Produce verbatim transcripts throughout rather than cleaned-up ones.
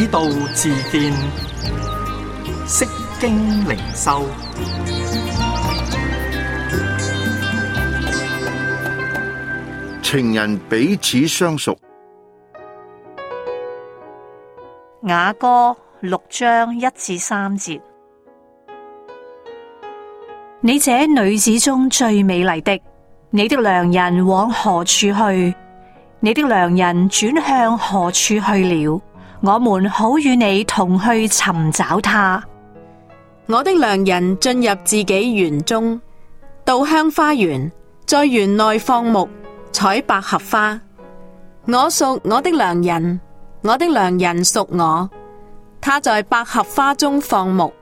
道自見，釋經靈修。 情人彼此相屬。 雅歌六章一至三節。你這女子中最美麗的，你的良人往何處去？你的良人轉向何處去了？我們好與你同去尋找他。 我的良人進入自己園中，到香花園，在園內放牧，採百合花。我屬我的良人，我的良人屬我，他在百合花中放牧。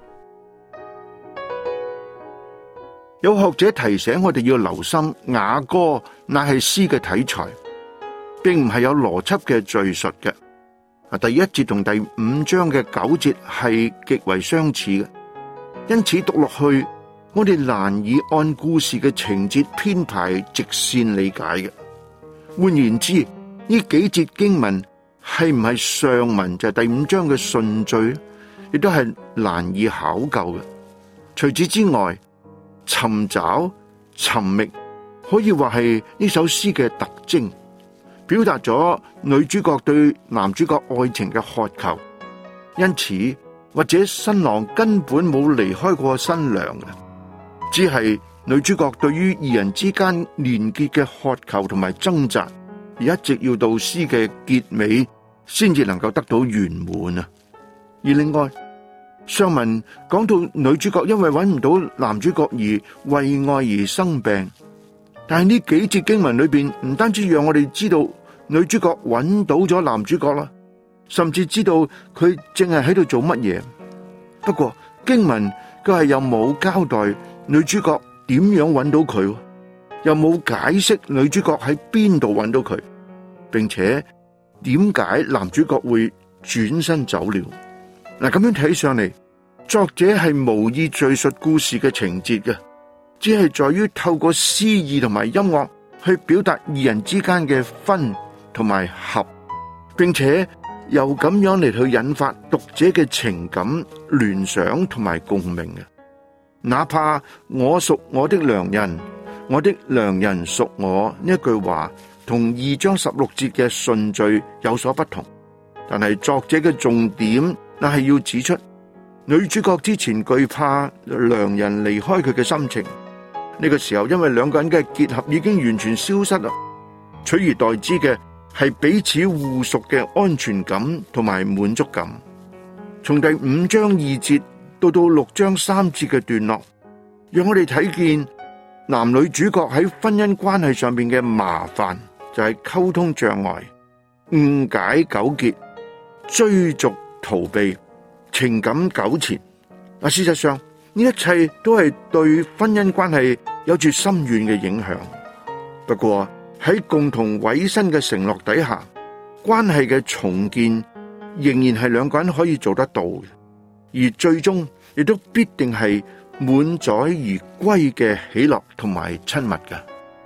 有學者提醒我哋要留心，雅歌乃係詩嘅體裁，並唔係有邏輯嘅敘述嘅。第一節同第五章嘅九節係極為相似嘅，因此讀落去，我哋難以按故事嘅情節編排直線理解嘅。換言之，呢幾節經文係唔係上文就係第五章嘅順序，亦都係難以考究嘅。除此之外，尋找、尋覓可以話係呢首詩嘅特徵，表達咗女主角對男主角愛情嘅渴求。因此，或者新郎根本冇離開過新娘嘅，只係女主角對於二人之間連結嘅渴求同埋掙扎，而一直要到詩嘅結尾先至能夠得到圓滿啊！而另外，上文講到女主角因為揾唔到男主角而為愛而生病，但係呢幾節經文裏邊唔單止讓我哋知道女主角揾到咗男主角啦，甚至知道佢淨係喺度做乜嘢。不過經文佢係又冇交代女主角點樣揾到佢，又冇解釋女主角喺邊度揾到佢，並且點解男主角會轉身走了。嗱，咁樣睇上嚟，作者係無意敘述故事嘅情節嘅，只係在於透過詩意同埋音樂去表達二人之間嘅分同埋合，並且又咁樣嚟去引發讀者嘅情感聯想同埋共鳴嘅。哪怕我屬我的良人，我的良人屬我呢一句話，同二章十六節嘅順序有所不同，但係作者嘅重點那係要指出，女主角之前懼怕良人離開佢嘅心情，呢個時候因為兩個人嘅結合已經完全消失啦，取而代之嘅係彼此互屬嘅安全感同埋滿足感。從第五章二節到到六章三節嘅段落，讓我哋睇見男女主角喺婚姻關係上面嘅麻煩，就係溝通障礙、誤解糾結、追逐逃避、情感糾纏。嗱，事實上呢一切都係對婚姻關係有住深遠嘅影響。不過喺共同委身嘅承諾底下，關係嘅重建仍然係兩個人可以做得到嘅，而最終亦都必定係滿載而歸嘅喜樂同埋親密嘅。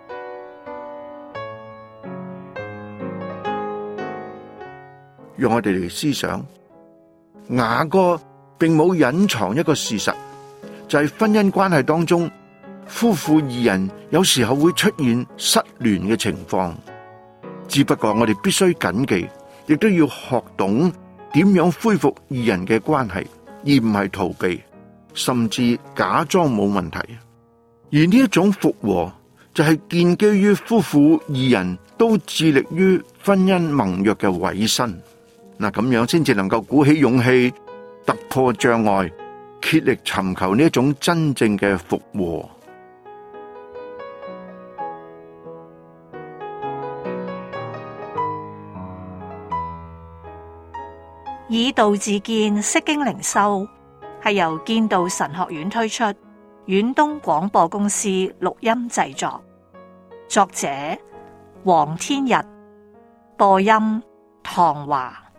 讓我哋嚟思想，雅歌並冇隱藏一個事實，就係婚姻關係當中，夫婦二人有時候會出現失聯嘅情況。只不過我哋必須謹記，亦都要學懂點樣恢復二人嘅關係，而唔係逃避，甚至假裝冇問題。而呢一種復和，就係建基於夫婦二人都致力於婚姻盟約嘅委身。嗱，咁樣先至能夠鼓起勇氣，突破障礙，竭力尋求呢一種真正嘅復和。 以道自見，釋經靈修係由建道神學院推出，遠東廣播公司錄音製作，作者黃天日，播音唐華。